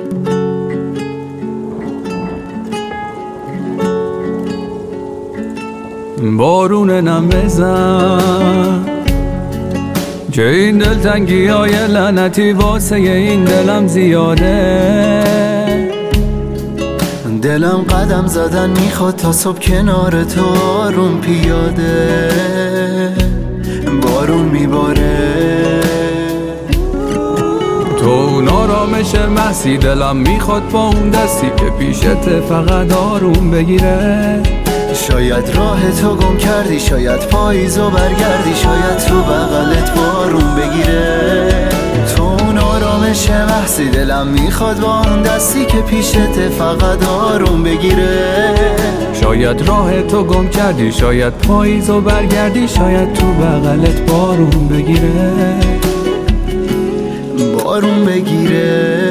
بارون نم بزن که این دلتنگی های لعنتی واسه این دلم زیاده. دلم قدم زدن میخواد تا صبح کنار تو آروم پیاده. بارون میباره تو اون آرامش محضی دلم میخواد با اون دستی که پیشت فقط آروم بگیره. شاید راه تو گم کردی، شاید پاییزو برگردی، شاید تو بغلت بارون بگیره. تو اون آرامش محضی دلم میخواد با اون دستی که پیشت فقط آروم بگیره. شاید راه تو گم کردی، شاید پاییزو برگردی، شاید تو بغلت بارون بگیره. بارون بگیره.